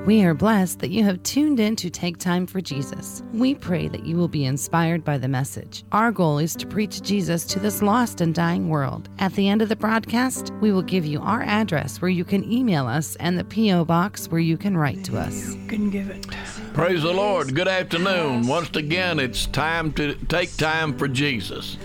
We are blessed that you have tuned in to Take Time for Jesus. We pray that you will be inspired by the message. Our goal is to preach Jesus to this lost and dying world. At the end of the broadcast, we will give you our address where you can email us and the P.O. box where you can write to us. You can give it. Praise the Lord. Good afternoon. Once again, it's time to take time for Jesus.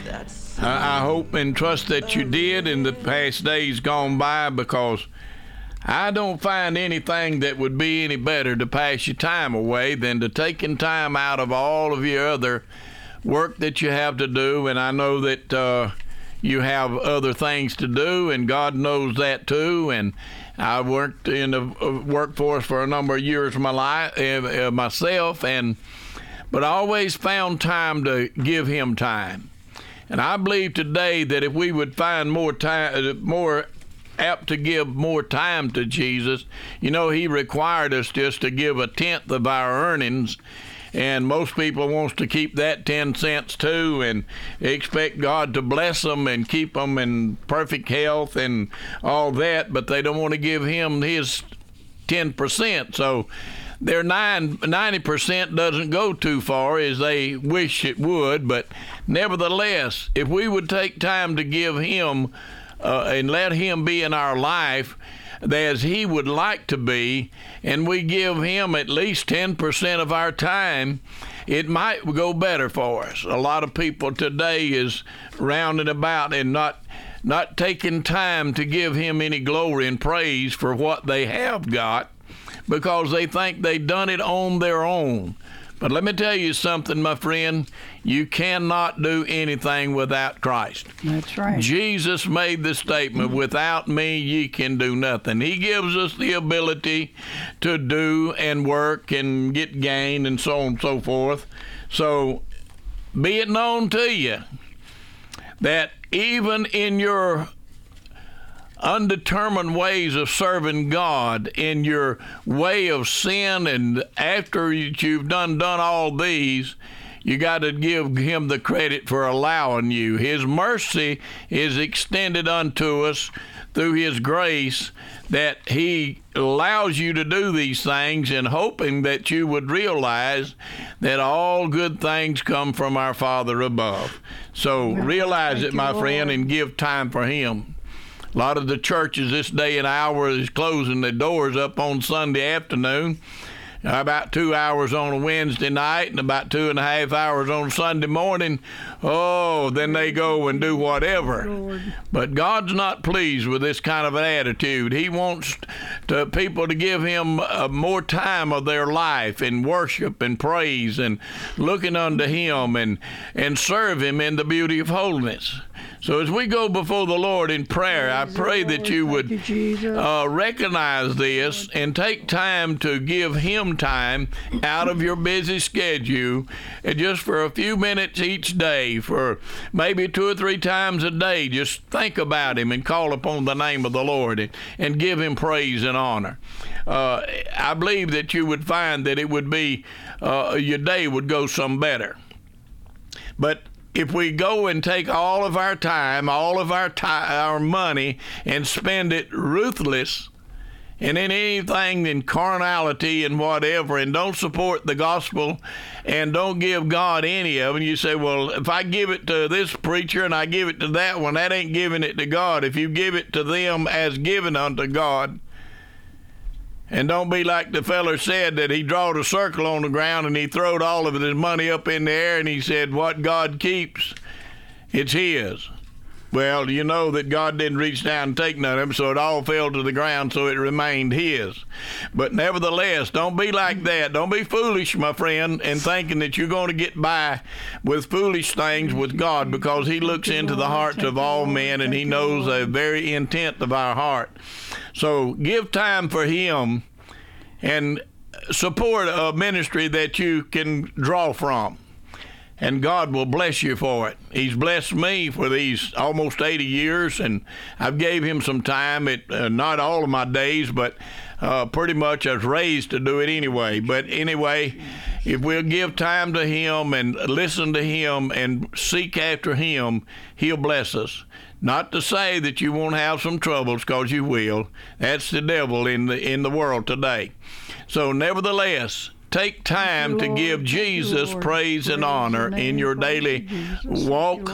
I hope and trust that you did in the past days gone by, because I don't find anything that would be any better to pass your time away than to taking time out of all of your other work that you have to do. And I know that you have other things to do, and God knows that too. And I worked in the workforce for a number of years of my life myself, but I always found time to give Him time. And I believe today that if we would find more time, more apt to give more time to Jesus. You know, He required us just to give a tenth of our earnings, and most people wants to keep that 10 cents too, and expect God to bless them and keep them in perfect health and all that, but they don't want to give Him His 10%. So their 90% doesn't go too far as they wish it would. But nevertheless, if we would take time to give Him and let Him be in our life as He would like to be, and we give Him at least 10% of our time, it might go better for us. A lot of people today is rounding about and not taking time to give Him any glory and praise for what they have got, because they think they've done it on their own. But let me tell you something, my friend. You cannot do anything without Christ. That's right. Jesus made the statement, without me, ye can do nothing. He gives us the ability to do and work and get gain and so on and so forth. So be it known to you that even in your undetermined ways of serving God, in your way of sin, and after you've done all these, you got to give Him the credit for allowing you. His mercy is extended unto us through His grace, that He allows you to do these things, and hoping that you would realize that all good things come from our Father above. So realize it, my friend, and give time for Him. A lot of the churches this day and hour is closing their doors up on Sunday afternoon, about 2 hours on a Wednesday night, and about 2.5 hours on Sunday morning. Oh, then they go and do whatever. Lord. But God's not pleased with this kind of an attitude. He wants people to give Him more time of their life in worship and praise and looking unto Him and serve Him in the beauty of holiness. So as we go before the Lord in prayer, I pray that you would recognize this and take time to give Him time out of your busy schedule, and just for a few minutes each day, for maybe 2 or 3 times a day, just think about Him and call upon the name of the Lord and give Him praise and honor. I believe that you would find that it would be, your day would go some better. But if we go and take all of our time, all of our money, and spend it ruthless and in anything in carnality and whatever, and don't support the gospel and don't give God any of it, you say, well, if I give it to this preacher and I give it to that one, that ain't giving it to God. If you give it to them as given unto God, and don't be like the feller said, that he drawed a circle on the ground and he throwed all of his money up in the air, and he said, what God keeps, it's His. Well, you know that God didn't reach down and take none of them, so it all fell to the ground, so it remained His. But nevertheless, don't be like that. Don't be foolish, my friend, in thinking that you're going to get by with foolish things with God, because He looks into the hearts of all men, and He knows the very intent of our heart. So give time for Him and support a ministry that you can draw from, and God will bless you for it. He's blessed me for these almost 80 years, and I've gave Him some time, not all of my days, but pretty much I was raised to do it anyway. But anyway, if we'll give time to Him and listen to Him and seek after Him, He'll bless us. Not to say that you won't have some troubles, because you will. That's the devil in the world today. So nevertheless, take time to give Jesus praise and honor in your daily walk,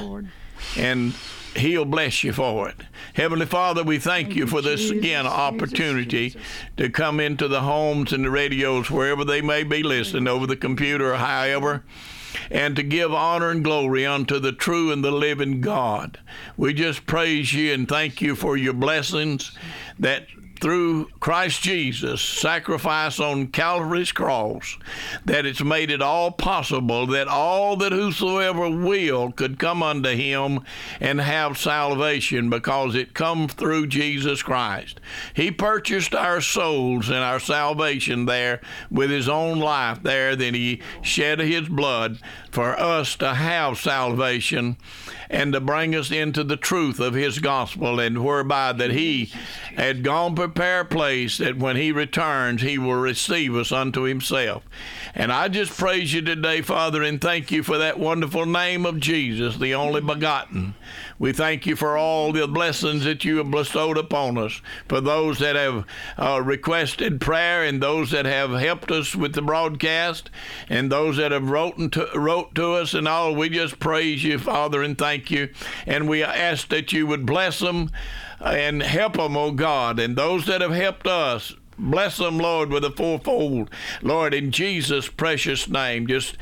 and He'll bless you for it. Heavenly Father, we thank you for this, again, opportunity to come into the homes and the radios, wherever they may be listening, over the computer or however, and to give honor and glory unto the true and the living God. We just praise you and thank you for your blessings that through Christ Jesus' sacrifice on Calvary's cross, that it's made it all possible that all that whosoever will could come unto him and have salvation, because it comes through Jesus Christ. He purchased our souls and our salvation there with his own life there. Then he shed his blood for us to have salvation and to bring us into the truth of his gospel, and whereby that he had gone prepare a place that when he returns, he will receive us unto himself. And I just praise you today, Father, and thank you for that wonderful name of Jesus, the only begotten. We thank you for all the blessings that you have bestowed upon us, for those that have requested prayer, and those that have helped us with the broadcast, and those that have wrote to us and all. We just praise you, Father, and thank you. And we ask that you would bless them and help them, oh God. And those that have helped us, bless them, Lord, with a fourfold. Lord, in Jesus' precious name, just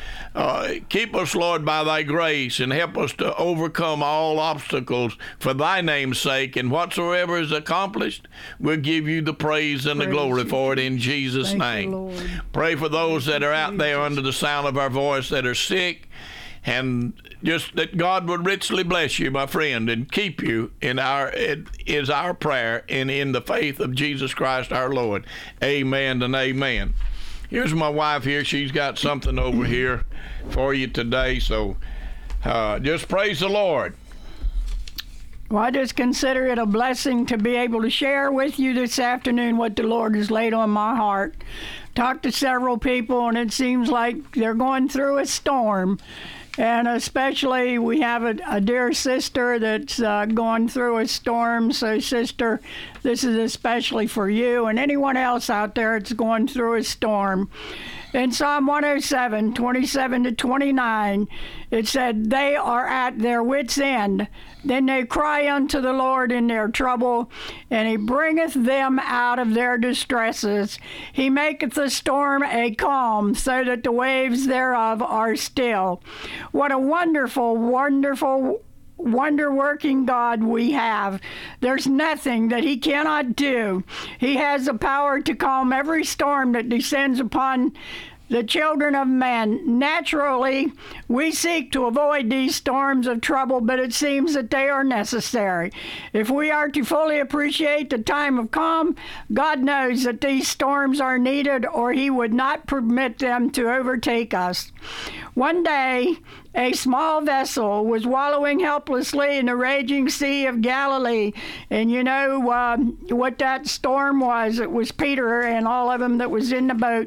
keep us, Lord, by thy grace, and help us to overcome all obstacles for thy name's sake. And whatsoever is accomplished, we'll give you the praise and the glory for it in Jesus' name. Pray for those that are out there under the sound of our voice that are sick, and just that God would richly bless you, my friend, and keep you it is our prayer, and in the faith of Jesus Christ our Lord. Amen and amen. Here's my wife here. She's got something over here for you today, so just praise the Lord. Well, I just consider it a blessing to be able to share with you this afternoon what the Lord has laid on my heart. Talked to several people, and it seems like they're going through a storm. And especially we have a dear sister that's going through a storm. So, sister, this is especially for you and anyone else out there that's going through a storm. In Psalm 107, 27 to 29, it said, "They are at their wits' end. Then they cry unto the Lord in their trouble, and he bringeth them out of their distresses. He maketh the storm a calm, so that the waves thereof are still." What a wonderful, wonderful, wonder-working God we have. There's nothing that he cannot do. He has the power to calm every storm that descends upon the children of men. Naturally, we seek to avoid these storms of trouble, but it seems that they are necessary. If we are to fully appreciate the time of calm, God knows that these storms are needed, or he would not permit them to overtake us. One day, a small vessel was wallowing helplessly in the raging Sea of Galilee. And you know what that storm was. It was Peter and all of them that was in the boat.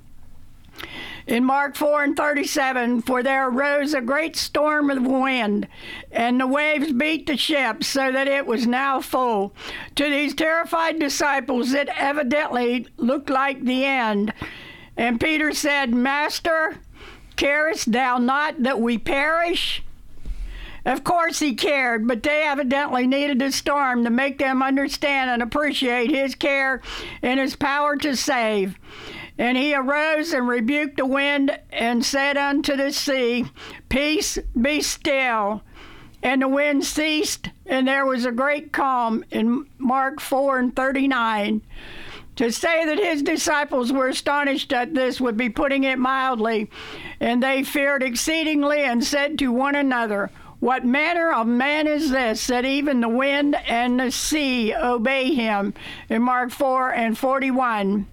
In Mark 4:37, "For there arose a great storm of wind, and the waves beat the ship, so that it was now full." To these terrified disciples, it evidently looked like the end. And Peter said, "Master, carest thou not that we perish?" Of course he cared, but they evidently needed a storm to make them understand and appreciate his care and his power to save. And he arose and rebuked the wind and said unto the sea, "Peace, be still." And the wind ceased, and there was a great calm in Mark 4:39. To say that his disciples were astonished at this would be putting it mildly, and they feared exceedingly and said to one another, "What manner of man is this, that even the wind and the sea obey him?" In Mark 4:41.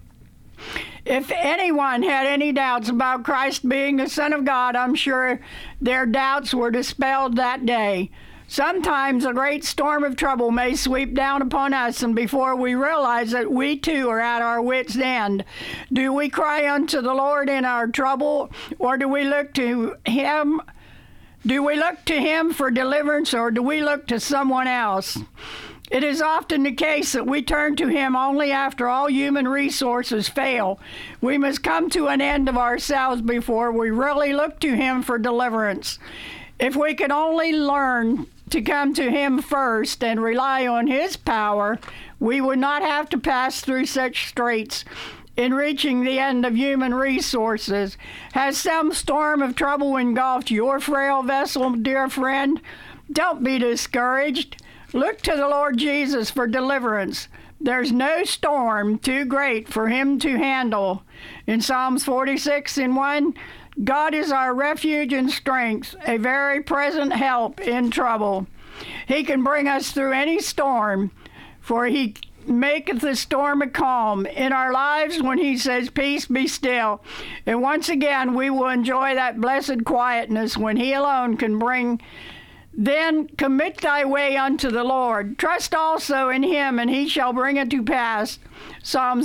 If anyone had any doubts about Christ being the Son of God, I'm sure their doubts were dispelled that day. Sometimes a great storm of trouble may sweep down upon us, and before we realize it, we too are at our wits' end. Do we cry unto the Lord in our trouble, or do we look to him? Do we look to him for deliverance, or do we look to someone else? It is often the case that we turn to Him only after all human resources fail. We must come to an end of ourselves before we really look to Him for deliverance. If we could only learn to come to Him first and rely on His power, we would not have to pass through such straits in reaching the end of human resources. Has some storm of trouble engulfed your frail vessel, dear friend? Don't be discouraged. Look to the Lord Jesus for deliverance. There's no storm too great for Him to handle. In Psalms 46:1, God is our refuge and strength, a very present help in trouble. He can bring us through any storm, for He maketh the storm a calm in our lives when He says, "Peace, be still." And once again, we will enjoy that blessed quietness when He alone can bring. Then commit thy way unto the Lord. Trust also in Him, and He shall bring it to pass. Psalms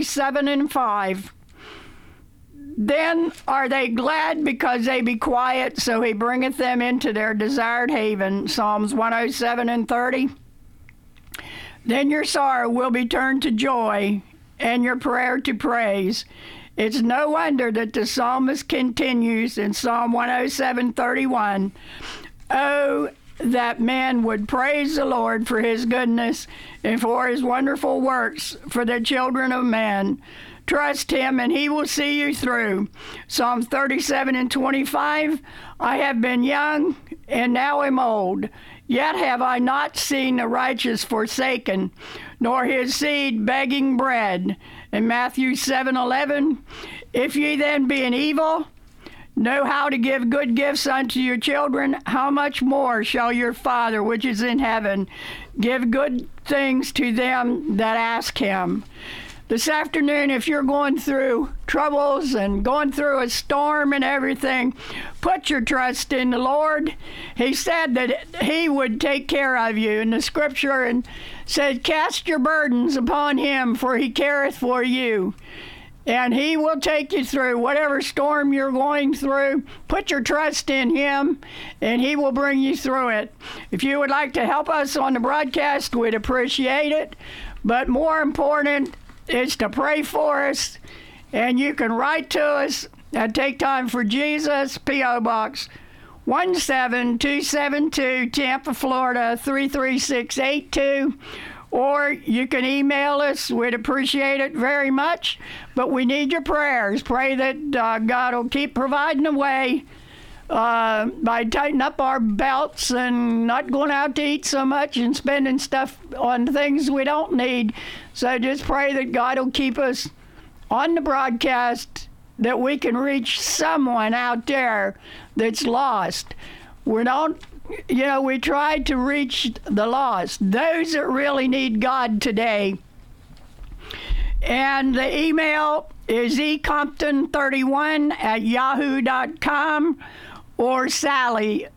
37:5. Then are they glad because they be quiet, so He bringeth them into their desired haven. Psalms 107:30. Then your sorrow will be turned to joy, and your prayer to praise. It's no wonder that the psalmist continues in Psalm 107:31. Oh, that man would praise the Lord for His goodness and for His wonderful works for the children of man. Trust Him and He will see you through. Psalm 37:25, I have been young and now am old, yet have I not seen the righteous forsaken, nor his seed begging bread. And Matthew 7:11, if ye then being evil, know how to give good gifts unto your children, how much more shall your Father which is in heaven give good things to them that ask Him. This afternoon, if you're going through troubles and going through a storm and everything, put your trust in the Lord. He said that He would take care of you in the scripture and said, cast your burdens upon Him, for He careth for you. And He will take you through whatever storm you're going through. Put your trust in Him, and He will bring you through it. If you would like to help us on the broadcast, we'd appreciate it. But more important is to pray for us. And you can write to us at Take Time for Jesus, P.O. Box 17272, Tampa, Florida 33682. Or you can email us. We'd appreciate it very much. But we need your prayers. Pray that God will keep providing a way by tightening up our belts and not going out to eat so much and spending stuff on things we don't need. So just pray that God will keep us on the broadcast, that we can reach someone out there that's lost. We try to reach the lost, those that really need God today. And the email is ecompton31@yahoo.com or Sally,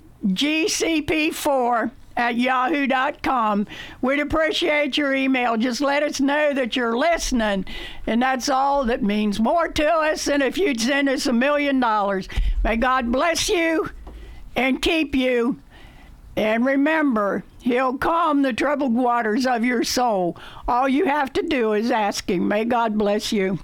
GCP4@yahoo.com. We'd appreciate your email. Just let us know that you're listening, and that's all that means more to us than if you'd send us $1 million. May God bless you and keep you. And remember, He'll calm the troubled waters of your soul. All you have to do is ask Him. May God bless you.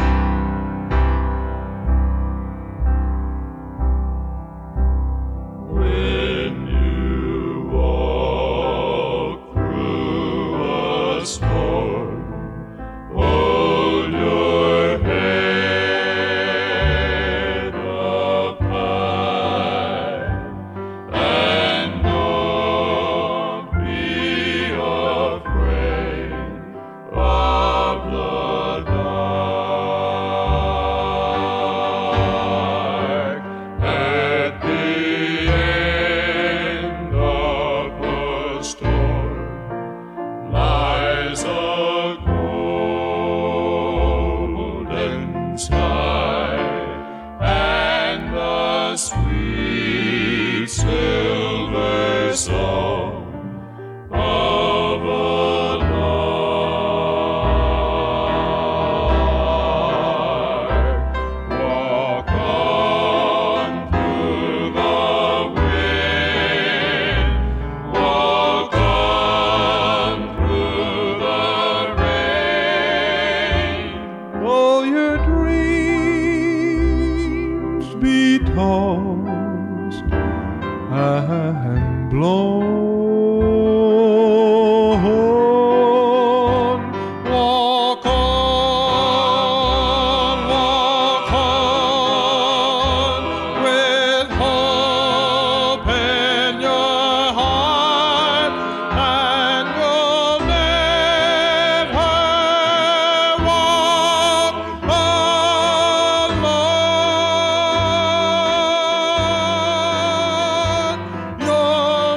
When you walk through a storm, hold your head up high, and don't be afraid of the dark. tossed and blown. Walk on, with hope in your heart, and you'll never walk alone. You'll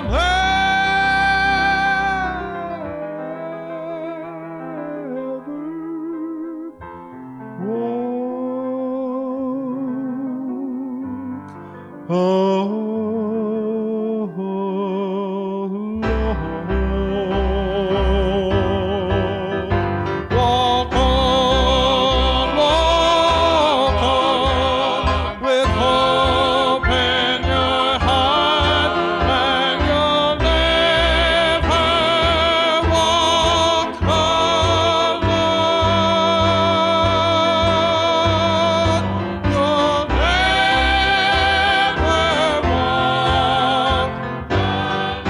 never walk on, with hope in your heart, and you'll never walk alone. You'll never walk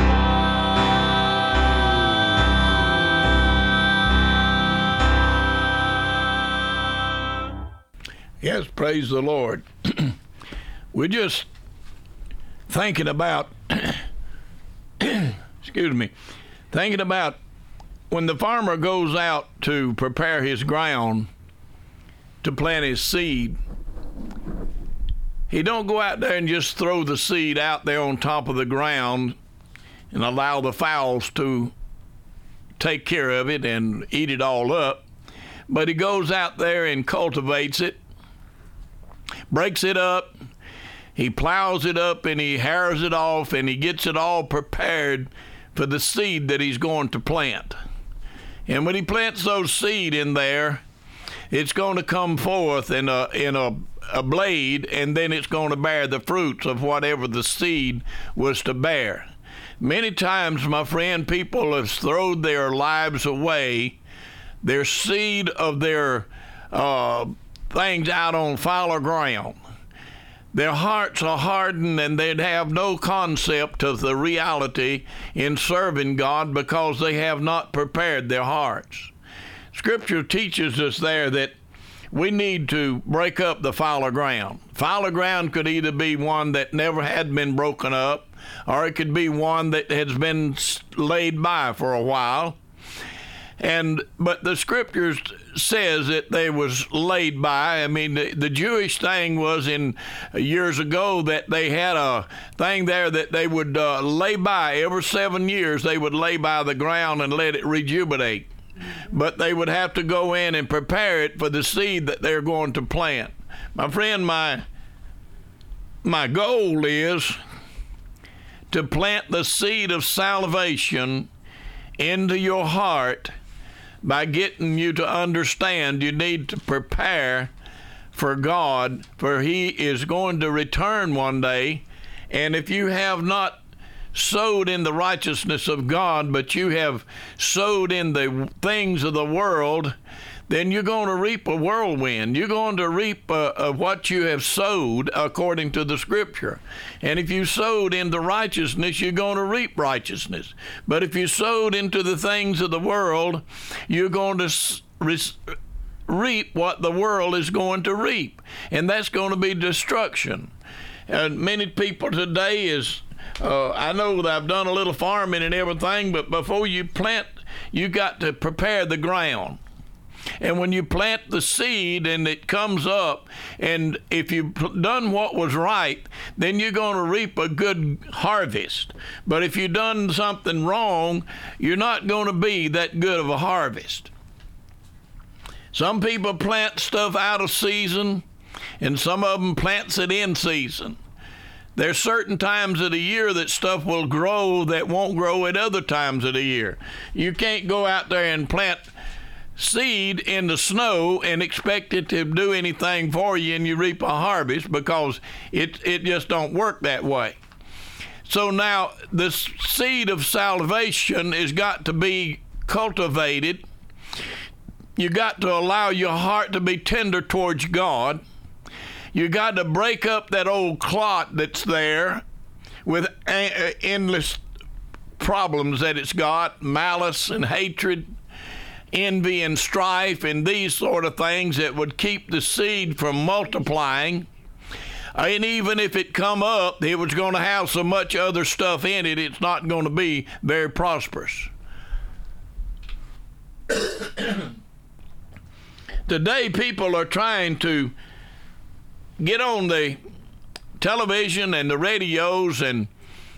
Yes, praise the Lord. We're just thinking about, thinking about when the farmer goes out to prepare his ground to plant his seed. He don't go out there and just throw the seed out there on top of the ground and allow the fowls to take care of it and eat it all up. But he goes out there and cultivates it, breaks it up, he plows it up, and he harrows it off, and he gets it all prepared for the seed that he's going to plant. And when he plants those seed in there, it's going to come forth in a blade, and then it's going to bear the fruits of whatever the seed was to bear. Many times, my friend, people have thrown their lives away, their seed of their things out on fallow ground. Their hearts are hardened, and they'd have no concept of the reality in serving God because they have not prepared their hearts. Scripture teaches us there that we need to break up the fallow ground. Fallow ground could either be one that never had been broken up, or it could be one that has been laid by for a while. But the Scriptures says that they was laid by. I mean, the Jewish thing was in years ago that they had a thing there that they would lay by every 7 years. They would lay by the ground and let it rejuvenate. But they would have to go in and prepare it for the seed that they're going to plant. My friend, my goal is to plant the seed of salvation into your heart by getting you to understand you need to prepare for God, for He is going to return one day. And if you have not sowed in the righteousness of God, but you have sowed in the things of the world, then you're going to reap a whirlwind. You're going to reap what you have sowed according to the Scripture. And if you sowed into righteousness, you're going to reap righteousness. But if you sowed into the things of the world, you're going to reap what the world is going to reap. And that's going to be destruction. And many people today is, I know that I've done a little farming and everything, but before you plant, you got to prepare the ground. And when you plant the seed and it comes up, and if you've done what was right, then you're going to reap a good harvest. But if you've done something wrong, you're not going to be that good of a harvest. Some people plant stuff out of season, and some of them plants it in season. There's certain times of the year that stuff will grow that won't grow at other times of the year. You can't go out there and plant seed in the snow and expect it to do anything for you and you reap a harvest, because it just don't work that way. So now the seed of salvation has got to be cultivated. You got to allow your heart to be tender towards God. You got to break up that old clot that's there with endless problems that it's got, malice and hatred, envy and strife, and these sort of things that would keep the seed from multiplying. And even if it come up, it was going to have so much other stuff in it, it's not going to be very prosperous. Today, people are trying to get on the television and the radios and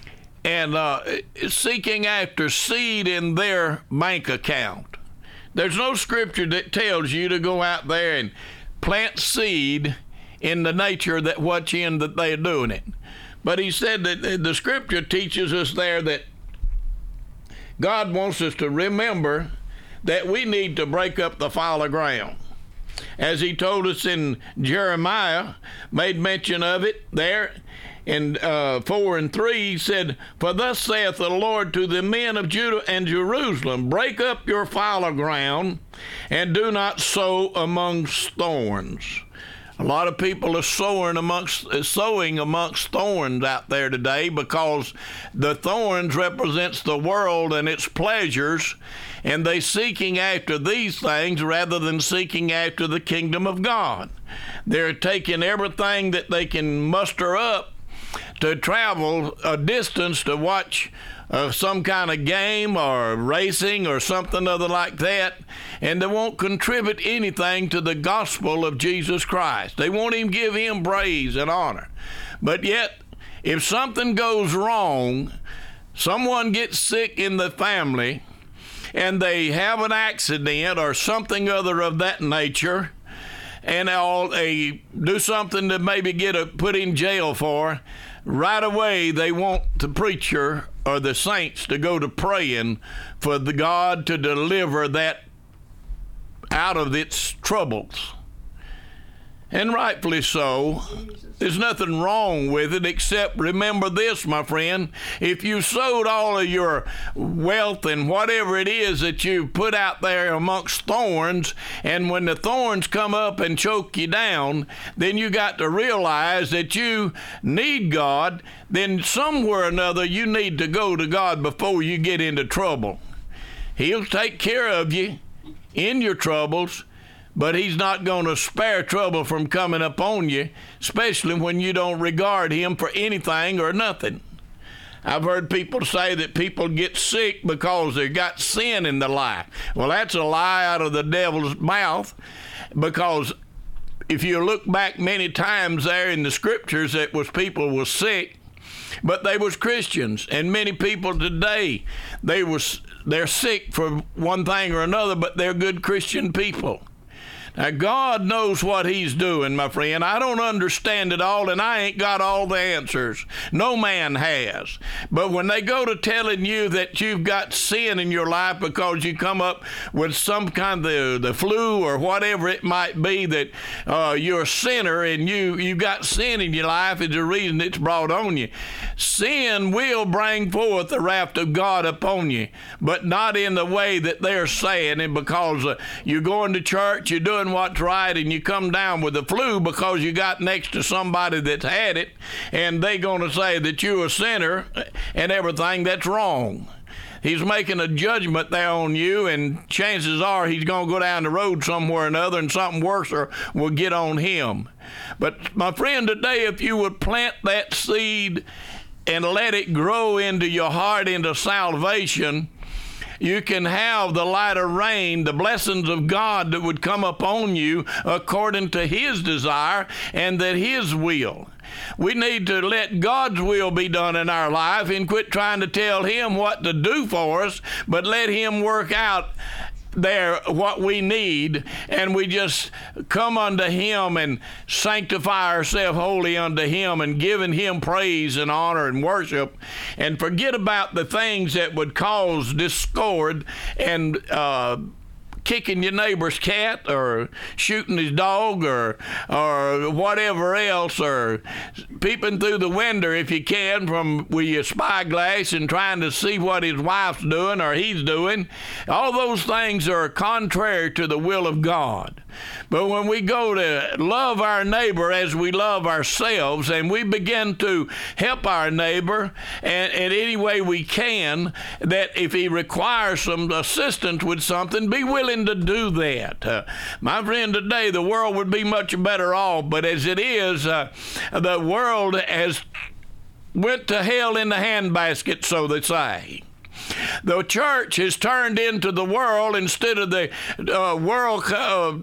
seeking after seed in their bank account. There's no scripture that tells you to go out there and plant seed in the nature that what's in that they're doing it. But he said that the scripture teaches us there that God wants us to remember that we need to break up the fallow ground. As he told us in Jeremiah, made mention of it there in 4:3, he said, "For thus saith the Lord to the men of Judah and Jerusalem, break up your fallow ground, and do not sow amongst thorns." A lot of people are sowing amongst thorns out there today, because the thorns represents the world and its pleasures, and they seeking after these things rather than seeking after the kingdom of God. They're taking everything that they can muster up to travel a distance to watch some kind of game or racing or something other like that, and they won't contribute anything to the gospel of Jesus Christ. They won't even give him praise and honor. But yet, if something goes wrong, someone gets sick in the family, and they have an accident or something other of that nature, and they do something to maybe get put in jail for, right away they want the preacher or the saints to go to praying for the God to deliver that out of its troubles. And rightfully so. There's nothing wrong with it, except remember this, my friend. If you sowed all of your wealth and whatever it is that you put out there amongst thorns, and when the thorns come up and choke you down, then you got to realize that you need God. Then somewhere or another you need to go to God before you get into trouble. He'll take care of you in your troubles, but he's not going to spare trouble from coming upon you, especially when you don't regard him for anything or nothing. I've heard people say that people get sick because they've got sin in their life. Well, that's a lie out of the devil's mouth, because if you look back many times there in the scriptures, it was people was sick, but they was Christians. And many people today, they're sick for one thing or another, but they're good Christian people. Now, God knows what he's doing, my friend. I don't understand it all, and I ain't got all the answers. No man has. But when they go to telling you that you've got sin in your life because you come up with some kind of the flu or whatever it might be, that you're a sinner and you got sin in your life is the reason it's brought on you. Sin will bring forth the wrath of God upon you, but not in the way that they're saying, and because you're going to church, you're doing what's right, and you come down with the flu because you got next to somebody that's had it, and they going to say that you're a sinner and everything. That's wrong. He's making a judgment there on you, and chances are he's going to go down the road somewhere or another, and something worse will get on him. But my friend, today, if you would plant that seed and let it grow into your heart, into salvation, you can have the latter rain, the blessings of God that would come upon you according to his desire and that his will. We need to let God's will be done in our life and quit trying to tell him what to do for us, but let him work out there what we need, and we just come unto him and sanctify ourselves wholly unto him and giving him praise and honor and worship, and forget about the things that would cause discord and kicking your neighbor's cat or shooting his dog or whatever else, or peeping through the window if you can with your spyglass and trying to see what his wife's doing or he's doing. All those things are contrary to the will of God. But when we go to love our neighbor as we love ourselves, and we begin to help our neighbor and any way we can, that if he requires some assistance with something, be willing to do that. My friend, today the world would be much better off, but as it is, the world has went to hell in the handbasket, so they say. The church has turned into the world instead of the world.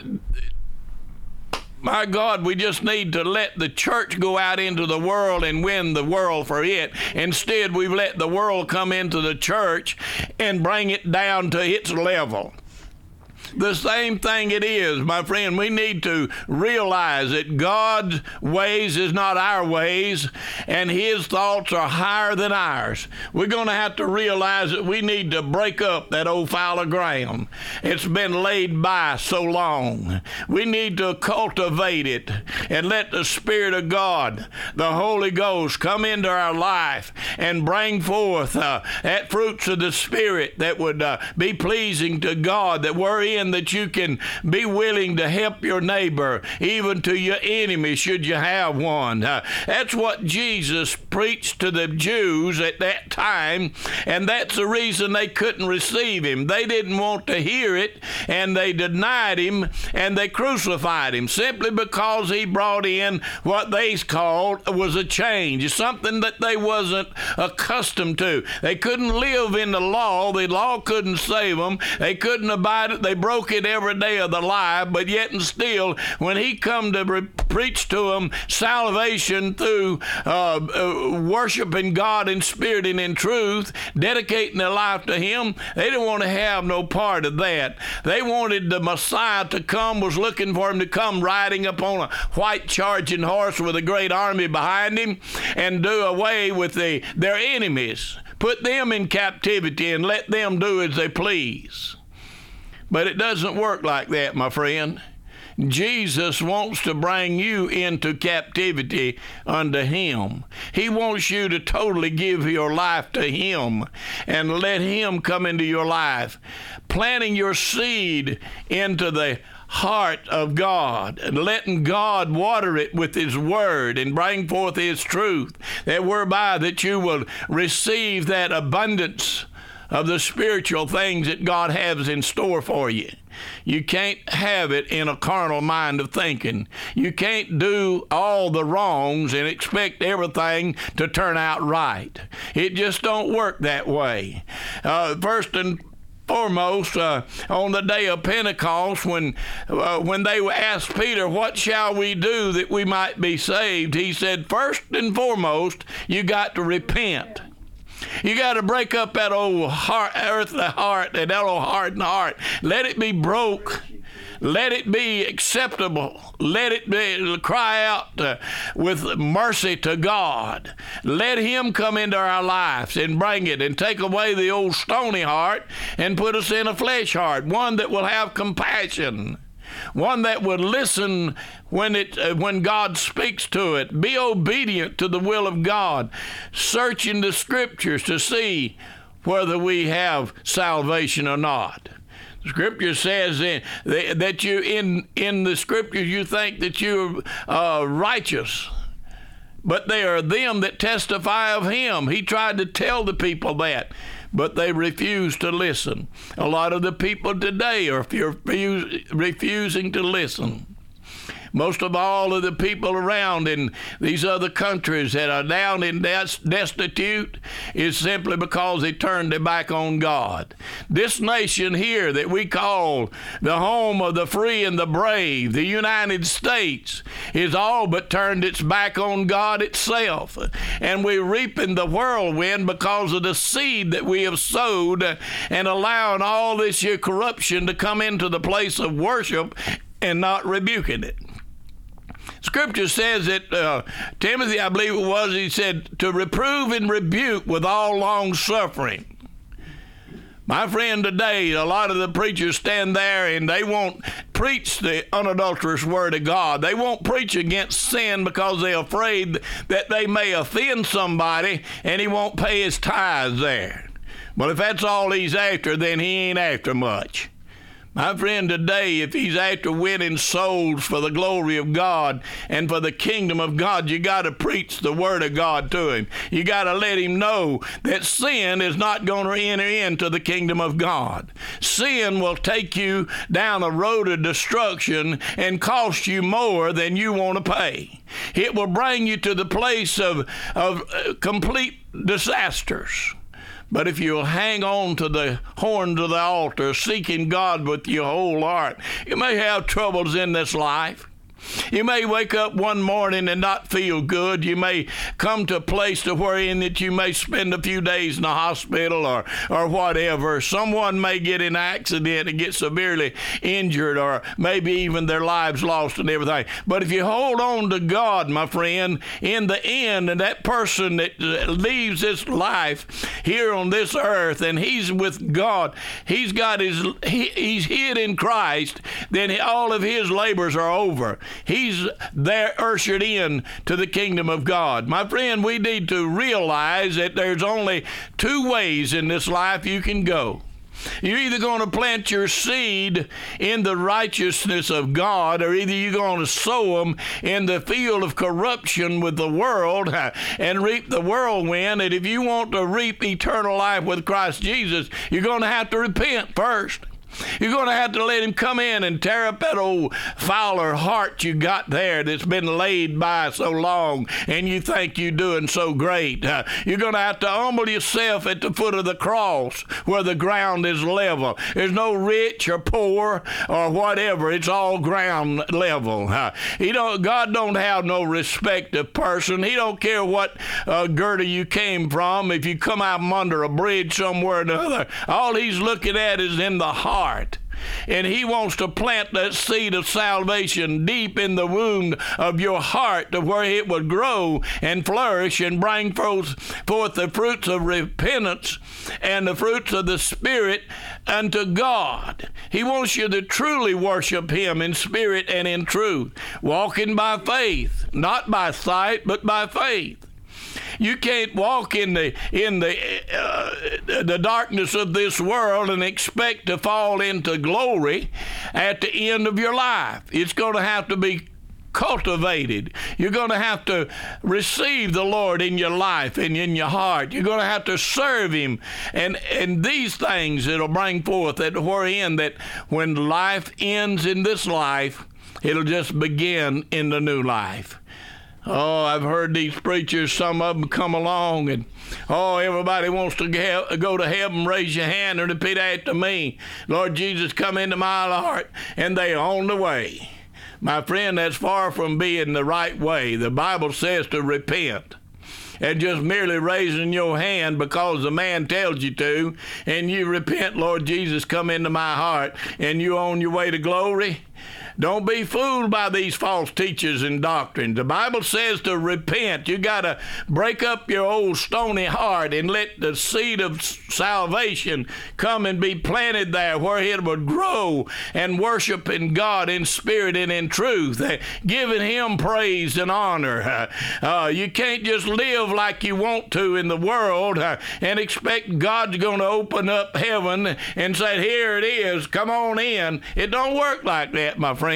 My God, we just need to let the church go out into the world and win the world for it. Instead, we've let the world come into the church and bring it down to its level. The same thing it is, my friend. We need to realize that God's ways is not our ways, and his thoughts are higher than ours. We're going to have to realize that we need to break up that old fallow ground. It's been laid by so long. We need to cultivate it and let the Spirit of God, the Holy Ghost, come into our life and bring forth that fruits of the Spirit that would be pleasing to God, that we're in, that you can be willing to help your neighbor, even to your enemy, should you have one. That's what Jesus preached to the Jews at that time, and that's the reason they couldn't receive him. They didn't want to hear it, and they denied him, and they crucified him, simply because he brought in what they called was a change, something that they wasn't accustomed to. They couldn't live in the law. The law couldn't save them. They couldn't abide it. They broke it every day of their life, but yet and still, when he come to preach to them salvation through worshiping God in spirit and in truth, dedicating their life to him, they didn't want to have no part of that. They wanted the Messiah to come, was looking for him to come riding upon a white charging horse with a great army behind him and do away with their enemies, put them in captivity and let them do as they please. But it doesn't work like that, my friend. Jesus wants to bring you into captivity unto him. He wants you to totally give your life to him and let him come into your life, planting your seed into the heart of God and letting God water it with his word and bring forth his truth, that whereby that you will receive that abundance of the spiritual things that God has in store for you. You can't have it in a carnal mind of thinking. You can't do all the wrongs and expect everything to turn out right. It just don't work that way. First and foremost, on the day of Pentecost, when they asked Peter, "What shall we do that we might be saved?" he said, first and foremost, you got to repent. You got to break up that old earthly heart, and that old hardened heart. Let it be broke. Let it be acceptable. Let it be, cry out with mercy to God. Let him come into our lives and bring it and take away the old stony heart and put us in a flesh heart, one that will have compassion, one that would listen when God speaks to it, be obedient to the will of God, searching the scriptures to see whether we have salvation or not. The scripture says that you in the scriptures you think that you're righteous, but they are them that testify of him. He tried to tell the people that, but they refused to listen. A lot of the people today are refusing to listen. Most of all of the people around in these other countries that are down and destitute is simply because they turned their back on God. This nation here that we call the home of the free and the brave, the United States, is all but turned its back on God itself. And we're reaping the whirlwind because of the seed that we have sowed and allowing all this here corruption to come into the place of worship and not rebuking it. Scripture says that Timothy, I believe it was, he said, to reprove and rebuke with all long suffering. My friend, today, a lot of the preachers stand there and they won't preach the unadulterous word of God. They won't preach against sin because they're afraid that they may offend somebody and he won't pay his tithes there. Well, if that's all he's after, then he ain't after much. My friend, today, if he's after winning souls for the glory of God and for the kingdom of God, you got to preach the word of God to him. You got to let him know that sin is not going to enter into the kingdom of God. Sin will take you down a road of destruction and cost you more than you want to pay. It will bring you to the place of complete disasters. But if you'll hang on to the horns of the altar, seeking God with your whole heart, you may have troubles in this life. You may wake up one morning and not feel good. You may come to a place to wherein that you may spend a few days in the hospital or whatever. Someone may get in an accident and get severely injured, or maybe even their lives lost and everything. But if you hold on to God, my friend, in the end, and that person that leaves this life here on this earth and he's with God, he's hid in Christ, then all of his labors are over. He's there ushered in to the kingdom of God. My friend, we need to realize that there's only two ways in this life you can go. You're either going to plant your seed in the righteousness of God, or either you're going to sow them in the field of corruption with the world and reap the whirlwind. And if you want to reap eternal life with Christ Jesus, you're going to have to repent first. You're going to have to let him come in and tear up that old fowler heart you got there that's been laid by so long and you think you're doing so great. You're going to have to humble yourself at the foot of the cross where the ground is level. There's no rich or poor or whatever. It's all ground level. God don't have no respect of person. He don't care what girdle you came from. If you come out from under a bridge somewhere or another, all he's looking at is in the heart. And he wants to plant that seed of salvation deep in the wound of your heart to where it would grow and flourish and bring forth the fruits of repentance and the fruits of the Spirit unto God. He wants you to truly worship him in spirit and in truth, walking by faith, not by sight, but by faith. You can't walk in the darkness of this world and expect to fall into glory at the end of your life. It's going to have to be cultivated. You're going to have to receive the Lord in your life and in your heart. You're going to have to serve him. And these things it'll bring forth that wherein that when life ends in this life, it'll just begin in the new life. Oh, I've heard these preachers, some of them come along and, everybody wants to go to heaven. Raise your hand and repeat after me. Lord Jesus, come into my heart, and they are on the way. My friend, that's far from being the right way. The Bible says to repent. And just merely raising your hand because the man tells you to, and you repent, Lord Jesus, come into my heart, and you're on your way to glory. Don't be fooled by these false teachers and doctrines. The Bible says to repent. You got to break up your old stony heart and let the seed of salvation come and be planted there where it would grow and worshiping God in spirit and in truth, giving him praise and honor. You can't just live like you want to in the world and expect God's going to open up heaven and say, here it is, come on in. It don't work like that, my friend.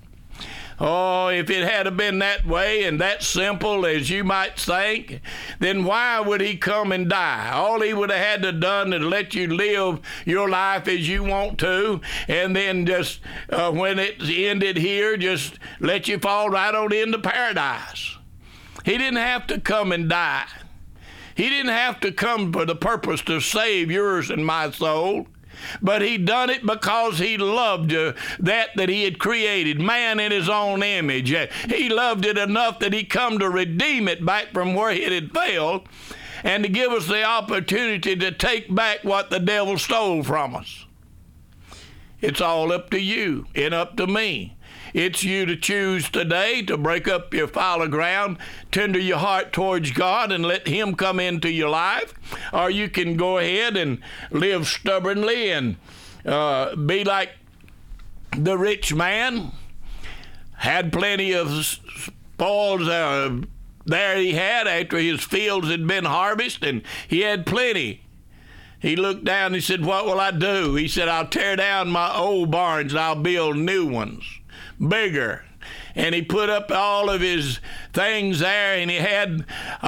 If it had been that way and that simple as you might think, then why would he come and die? All he would have had to done is let you live your life as you want to, and then just when it's ended here, just let you fall right on into paradise. He didn't have to come and die. He didn't have to come for the purpose to save yours and my soul. But he done it because he loved that he had created, man in his own image. He loved it enough that he come to redeem it back from where it had failed and to give us the opportunity to take back what the devil stole from us. It's all up to you and up to me. It's you to choose today to break up your fallow ground, tender your heart towards God, and let him come into your life. Or you can go ahead and live stubbornly and be like the rich man. Had plenty of spoils there he had after his fields had been harvested, and he had plenty. He looked down and he said, what will I do? He said, I'll tear down my old barns and I'll build new ones, bigger. And he put up all of his things there, and he had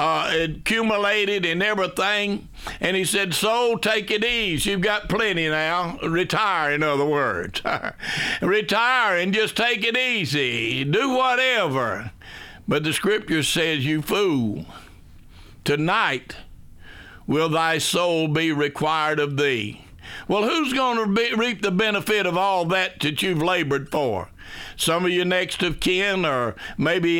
accumulated and everything. And he said, so take it easy. You've got plenty now. Retire, in other words. Retire and just take it easy. Do whatever. But the scripture says, you fool, tonight will thy soul be required of thee. Well, who's going to reap the benefit of all that you've labored for? Some of your next of kin, or maybe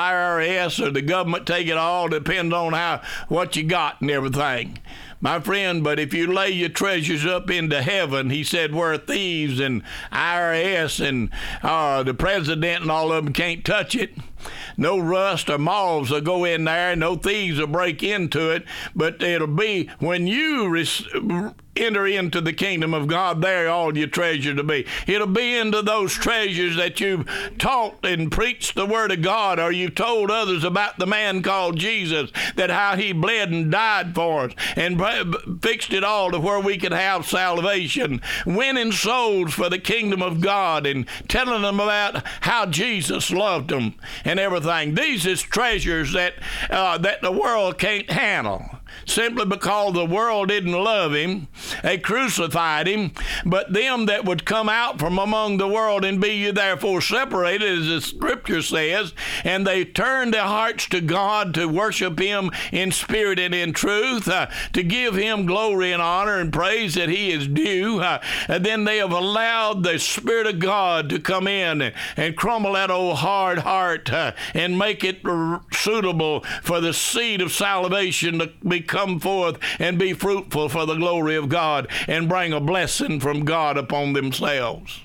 IRS or the government take it all, depends on what you got and everything. My friend, but if you lay your treasures up into heaven, he said, where thieves and IRS and the president and all of them can't touch it. No rust or moths will go in there. No thieves will break into it. But it'll be when you enter into the kingdom of God, there all your treasure to be. It'll be into those treasures that you've taught and preached the word of God, or you've told others about the man called Jesus, that how he bled and died for us and fixed it all to where we could have salvation, winning souls for the kingdom of God and telling them about how Jesus loved them and everything. These is treasures that the world can't handle. Simply because the world didn't love him, they crucified him. But them that would come out from among the world and be you therefore separated, as the scripture says, and they turned their hearts to God to worship him in spirit and in truth, to give him glory and honor and praise that he is due, and then they have allowed the Spirit of God to come in and crumble that old hard heart and make it suitable for the seed of salvation to come forth and be fruitful for the glory of God and bring a blessing from God upon themselves.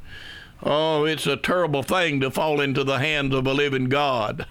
Oh, it's a terrible thing to fall into the hands of a living God.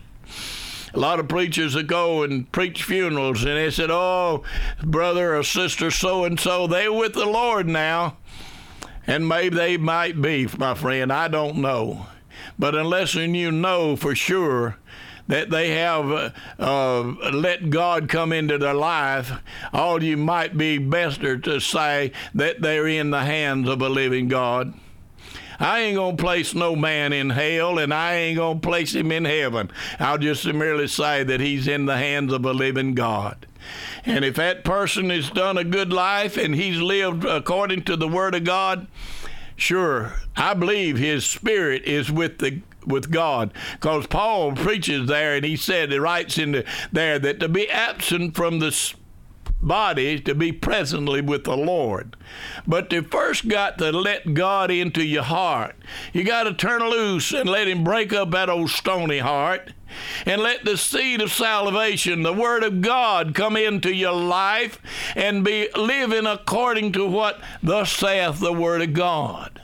A lot of preachers that go and preach funerals, and they said, oh, brother or sister so-and-so, they're with the Lord now. And maybe they might be, my friend, I don't know. But unless you know for sure that they have let God come into their life, all you might be bester to say that they're in the hands of a living God. I ain't going to place no man in hell, and I ain't going to place him in heaven. I'll just merely say that he's in the hands of a living God. And if that person has done a good life and he's lived according to the Word of God, sure, I believe his spirit is with God, because Paul preaches there, and he said, he writes in there that to be absent from the body, to be presently with the Lord. But you first got to let God into your heart. You got to turn loose and let him break up that old stony heart, and let the seed of salvation, the Word of God, come into your life and be living according to what thus saith the Word of God.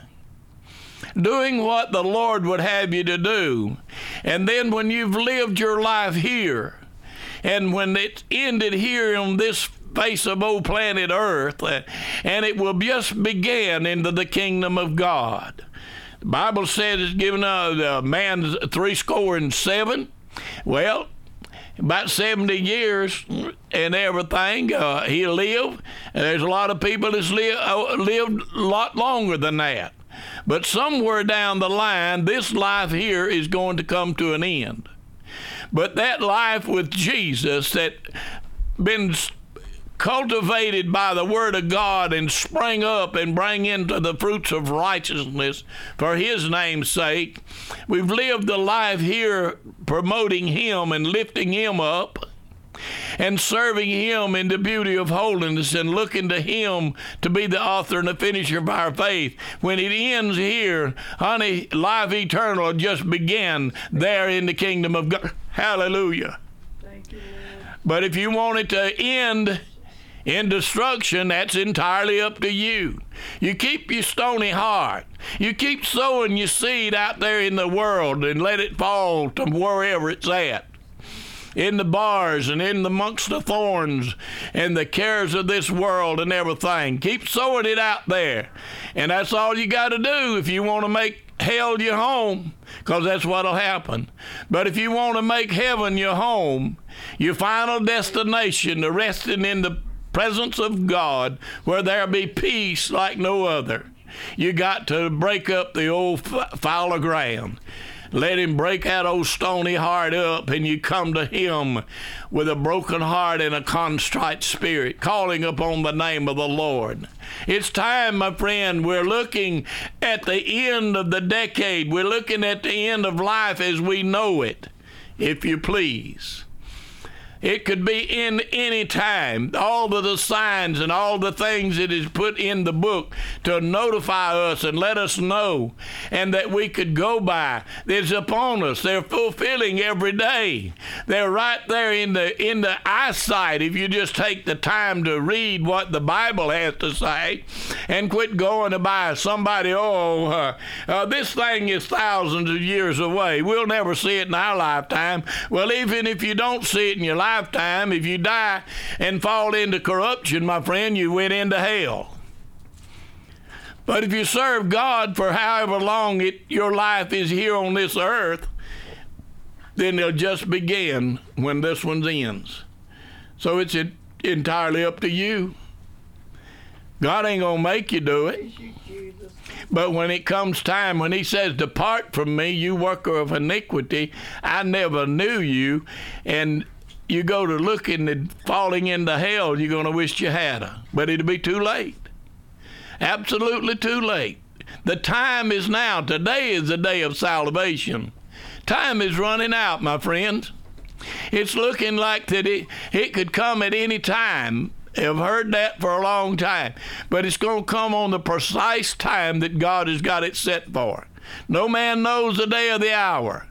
Doing what the Lord would have you to do. And then when you've lived your life here, and when it's ended here on this face of old planet Earth, and it will just begin into the kingdom of God. The Bible says it's given a man 70. Well, about 70 years and everything, he'll live. And there's a lot of people that's lived a lot longer than that. But somewhere down the line, this life here is going to come to an end. But that life with Jesus that been cultivated by the Word of God and sprang up and bring into the fruits of righteousness for his name's sake, we've lived a life here promoting him and lifting him up and serving him in the beauty of holiness and looking to him to be the author and the finisher of our faith. When it ends here, honey, life eternal will just begin there in the kingdom of God. Hallelujah. Thank you, Lord. But if you want it to end in destruction, that's entirely up to you. You keep your stony heart. You keep sowing your seed out there in the world and let it fall to wherever it's at. In the bars and in amongst the thorns and the cares of this world and everything. Keep sowing it out there. And that's all you got to do if you want to make hell your home, because that's what'll happen. But if you want to make heaven your home, your final destination, the resting in the presence of God where there be peace like no other. You got to break up the old fallow ground. Let him break that old stony heart up, and you come to him with a broken heart and a contrite spirit, calling upon the name of the Lord. It's time, my friend. We're looking at the end of the decade. We're looking at the end of life as we know it, if you please. It could be in any time. All of the signs and all the things that is put in the book to notify us and let us know, and that we could go by, is upon us. They're fulfilling every day. They're right there in the eyesight if you just take the time to read what the Bible has to say and quit going by somebody, this thing is thousands of years away. We'll never see it in our lifetime. Well, even if you don't see it in your lifetime, if you die and fall into corruption, my friend, you went into hell. But if you serve God for however long your life is here on this earth, then it'll just begin when this one ends. So it's entirely up to you. God ain't going to make you do it. But when it comes time, when he says, "Depart from me, you worker of iniquity, I never knew you," and you go to looking and falling into hell, you're going to wish you had her. But it'll be too late. Absolutely too late. The time is now. Today is the day of salvation. Time is running out, my friends. It's looking like that it could come at any time. I've heard that for a long time. But it's going to come on the precise time that God has got it set for. No man knows the day or the hour.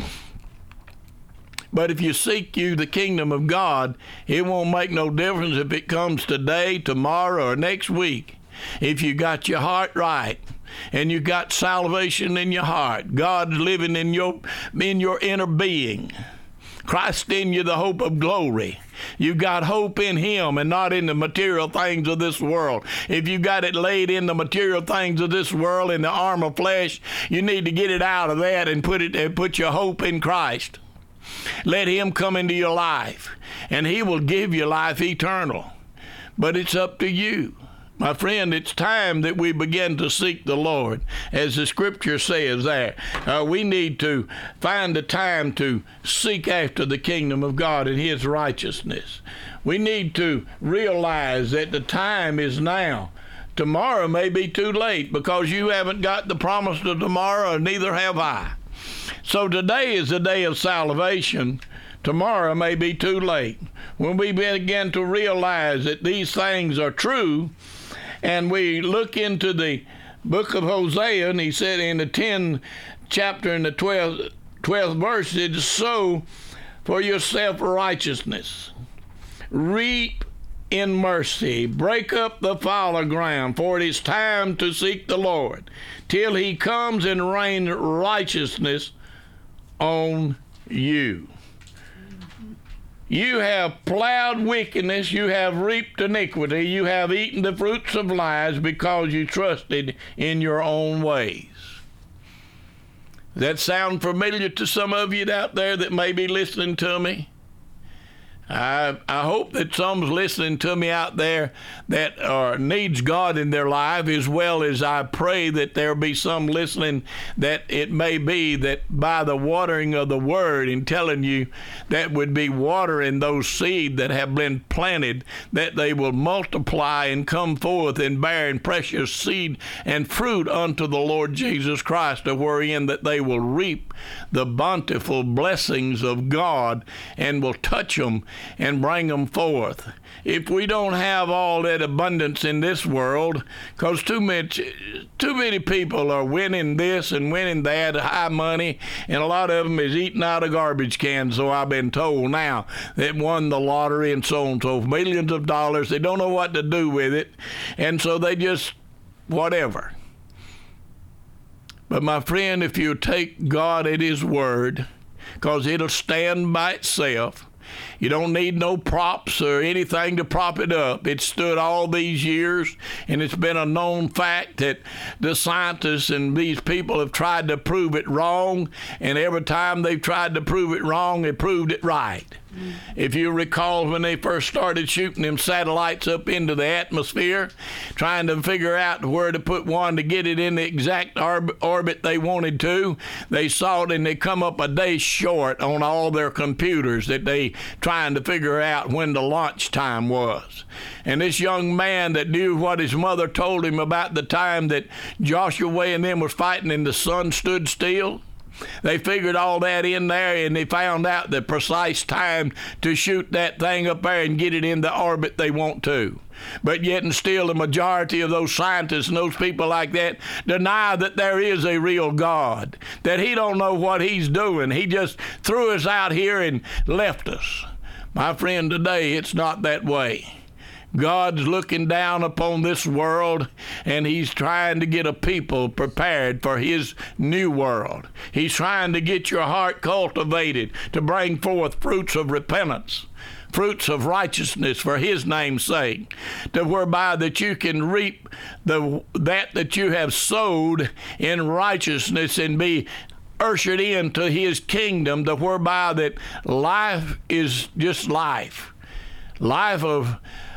But if you seek you the kingdom of God, it won't make no difference if it comes today, tomorrow, or next week. If you got your heart right and you got salvation in your heart, God living in your inner being, Christ in you, the hope of glory. You've got hope in him and not in the material things of this world. If you got it laid in the material things of this world, in the arm of flesh, you need to get it out of that and put your hope in Christ. Let him come into your life, and he will give you life eternal. But it's up to you. My friend, it's time that we begin to seek the Lord. As the scripture says there, we need to find the time to seek after the kingdom of God and his righteousness. We need to realize that the time is now. Tomorrow may be too late because you haven't got the promise of tomorrow, and neither have I. So today is the day of salvation. Tomorrow may be too late. When we begin to realize that these things are true, and we look into the book of Hosea, and he said in the 10th chapter and the 12th verse, it is sow for yourself righteousness. Reap in mercy. Break up the fallow ground, for it is time to seek the Lord, till he comes and rain righteousness on you. You have plowed wickedness, you have reaped iniquity, you have eaten the fruits of lies because you trusted in your own ways. Does that sound familiar to some of you out there that may be listening to me? I hope that some's listening to me out there that needs God in their life, as well as I pray that there be some listening that it may be that by the watering of the word and telling you that would be watering those seed that have been planted, that they will multiply and come forth and bear in precious seed and fruit unto the Lord Jesus Christ, wherein that they will reap the bountiful blessings of God and will touch them and bring them forth. If we don't have all that abundance in this world, because too many people are winning this and winning that, high money, and a lot of them is eating out of garbage cans, so I've been told now, that won the lottery and so on, so millions of dollars, they don't know what to do with it, and so they just whatever. But my friend, if you take God at his word, because it'll stand by itself, you don't need no props or anything to prop it up. It's stood all these years, and it's been a known fact that the scientists and these people have tried to prove it wrong, and every time they've tried to prove it wrong, they proved it right. If you recall when they first started shooting them satellites up into the atmosphere, trying to figure out where to put one to get it in the exact orbit they wanted to, they saw it and they come up a day short on all their computers that they trying to figure out when the launch time was. And this young man that knew what his mother told him about the time that Joshua and them was fighting and the sun stood still, they figured all that in there, and they found out the precise time to shoot that thing up there and get it in the orbit they want to. But yet and still, the majority of those scientists and those people like that deny that there is a real God, that he don't know what he's doing. He just threw us out here and left us. My friend, today it's not that way. God's looking down upon this world, and he's trying to get a people prepared for his new world. He's trying to get your heart cultivated to bring forth fruits of repentance, fruits of righteousness for his name's sake, to whereby that you can reap that you have sowed in righteousness and be ushered into his kingdom, to whereby that life is just life of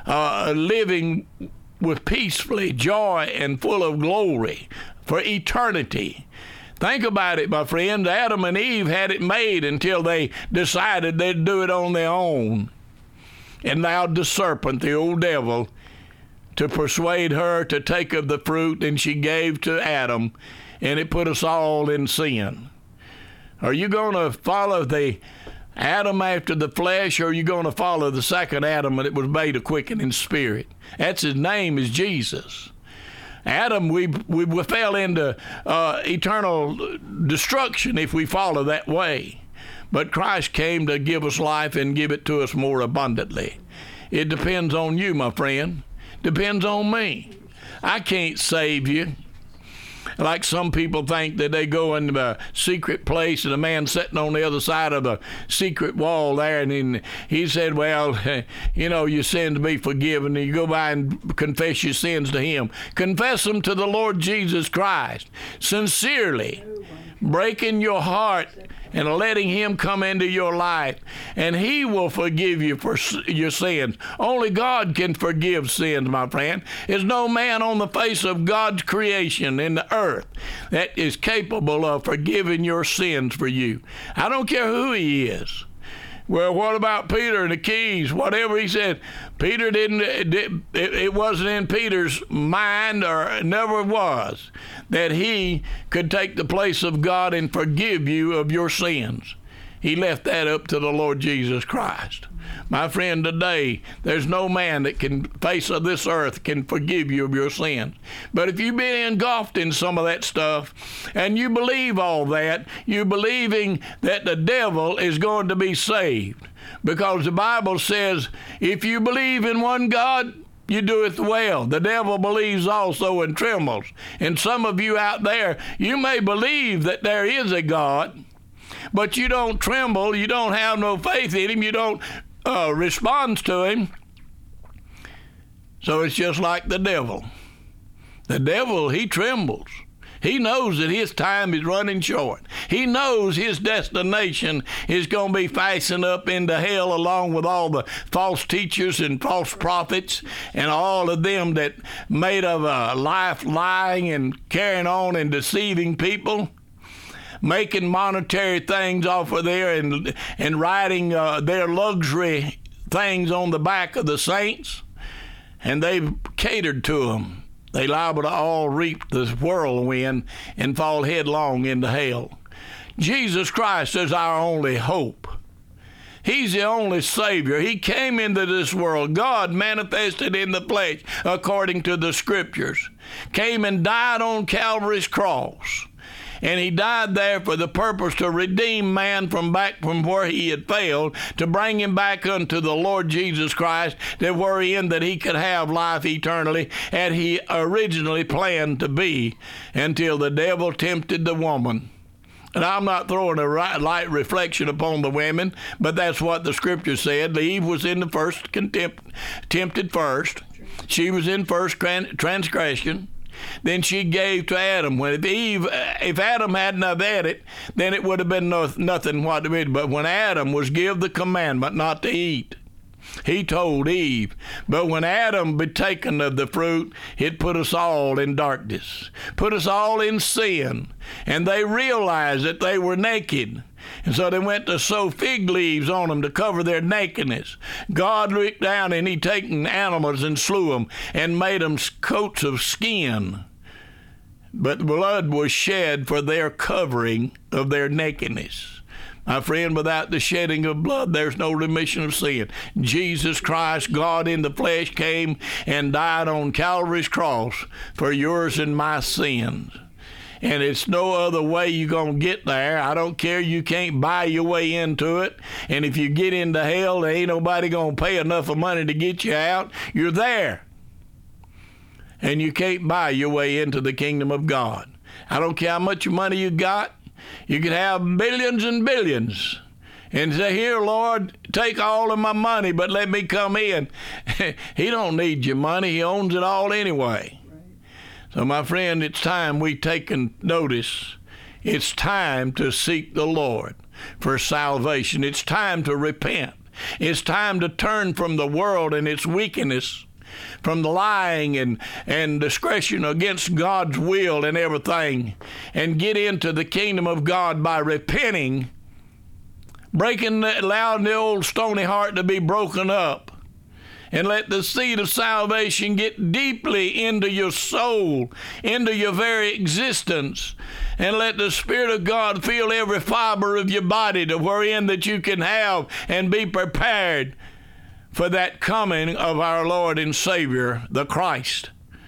living with peacefully, joy, and full of glory for eternity. Think about it, my friend. Adam and Eve had it made until they decided they'd do it on their own and allowed the serpent, the old devil, to persuade her to take of the fruit, and she gave to Adam, and it put us all in sin. Are you going to follow the Adam after the flesh, or are you going to follow the second Adam that was made of quickening spirit? That's his name, is Jesus. Adam, we fell into eternal destruction if we follow that way. But Christ came to give us life and give it to us more abundantly. It depends on you, my friend. Depends on me. I can't save you. Like some people think that they go into a secret place and a man sitting on the other side of the secret wall there, and he said, well, your sins be forgiven, and you go by and confess your sins to him. Confess them to the Lord Jesus Christ, sincerely, breaking your heart and letting him come into your life, and he will forgive you for your sins. Only God can forgive sins, my friend. There's no man on the face of God's creation in the earth that is capable of forgiving your sins for you. I don't care who he is. Well, what about Peter and the keys? Whatever he said, Peter it wasn't in Peter's mind, or never was, that he could take the place of God and forgive you of your sins. He left that up to the Lord Jesus Christ. My friend, today, there's no man that can face of this earth can forgive you of your sins. But if you've been engulfed in some of that stuff, and you believe all that, you're believing that the devil is going to be saved. Because the Bible says, if you believe in one God, you do it well. The devil believes also and trembles. And some of you out there, you may believe that there is a God, but you don't tremble, you don't have no faith in him, you don't respond to him. So it's just like the devil. The devil, he trembles. He knows that his time is running short. He knows his destination is going to be fastened up into hell, along with all the false teachers and false prophets and all of them that made of a life lying and carrying on and deceiving people, making monetary things off of there and riding their luxury things on the back of the saints. And they've catered to them. They liable to all reap the whirlwind and fall headlong into hell. Jesus Christ is our only hope. He's the only Savior. He came into this world. God manifested in the flesh according to the Scriptures. Came and died on Calvary's cross. And he died there for the purpose to redeem man from where he had failed, to bring him back unto the Lord Jesus Christ, that wherein that he could have life eternally, and he originally planned to be, until the devil tempted the woman. And I'm not throwing a light reflection upon the women, but that's what the Scripture said. Eve was in the first tempted first. She was in first transgression. than she gave to Adam. If Adam hadn't have had it, then it would have been nothing what it is. But when Adam was given the commandment not to eat, he told Eve, but when Adam be taken of the fruit, it put us all in darkness, put us all in sin. And they realized that they were naked. And so they went to sew fig leaves on them to cover their nakedness. God looked down and he taken animals and slew them and made them coats of skin. But blood was shed for their covering of their nakedness. My friend, without the shedding of blood, there's no remission of sin. Jesus Christ, God in the flesh, came and died on Calvary's cross for yours and my sins. And it's no other way you're going to get there. I don't care. You can't buy your way into it. And if you get into hell, there ain't nobody going to pay enough of money to get you out. You're there. And you can't buy your way into the kingdom of God. I don't care how much money you got. You could have billions and billions and say, here, Lord, take all of my money, but let me come in. He don't need your money. He owns it all anyway. So, my friend, it's time we take notice. It's time to seek the Lord for salvation. It's time to repent. It's time to turn from the world and its wickedness, from the lying and discretion against God's will and everything, and get into the kingdom of God by repenting, allowing the old stony heart to be broken up, and let the seed of salvation get deeply into your soul, into your very existence, and let the Spirit of God fill every fiber of your body to wherein that you can have and be prepared for that coming of our Lord and Savior, the Christ.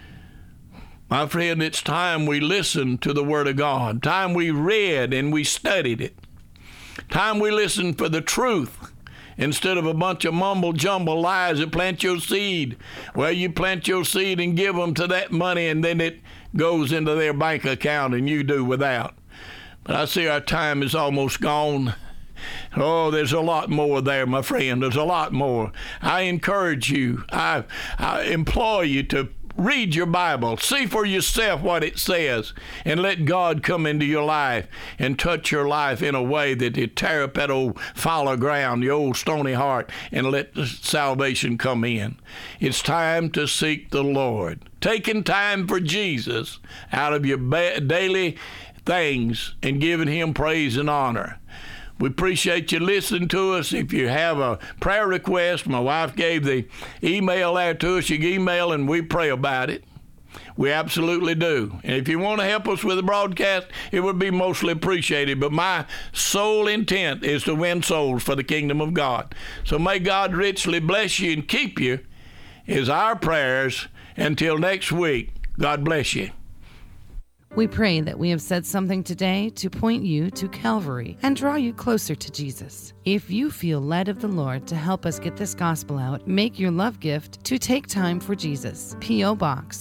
My friend, it's time we listened to the Word of God, time we read and we studied it, time we listened for the truth instead of a bunch of mumble-jumble lies that plant your seed. Well, you plant your seed and give them to that money, and then it goes into their bank account and you do without. But I see our time is almost gone. Oh, there's a lot more there, my friend. There's a lot more. I encourage you, I implore you to read your Bible. See for yourself what it says, and let God come into your life and touch your life in a way that it tear up that old fallow ground, the old stony heart, and let the salvation come in. It's time to seek the Lord. Taking time for Jesus out of your daily things and giving him praise and honor. We appreciate you listening to us. If you have a prayer request, my wife gave the email there to us. You can email and we pray about it. We absolutely do. And if you want to help us with the broadcast, it would be mostly appreciated. But my sole intent is to win souls for the kingdom of God. So may God richly bless you and keep you is our prayers. Until next week, God bless you. We pray that we have said something today to point you to Calvary and draw you closer to Jesus. If you feel led of the Lord to help us get this gospel out, make your love gift to Take Time for Jesus. P.O. Box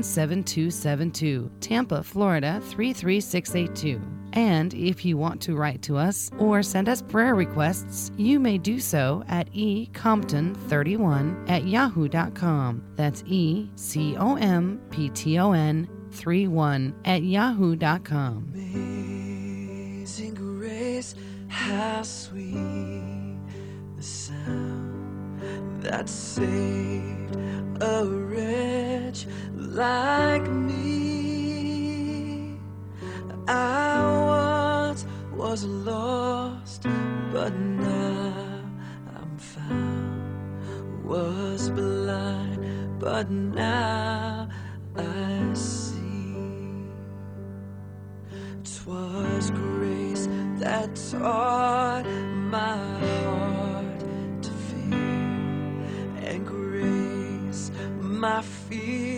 17272, Tampa, Florida 33682. And if you want to write to us or send us prayer requests, you may do so at ecompton31@yahoo.com. That's ECOMPTON31@yahoo.com. Amazing grace, how sweet the sound that saved a wretch like me. I once was lost, but now I'm found. Was blind, but now I see. 'Twas grace that taught my heart to fear, and grace my fear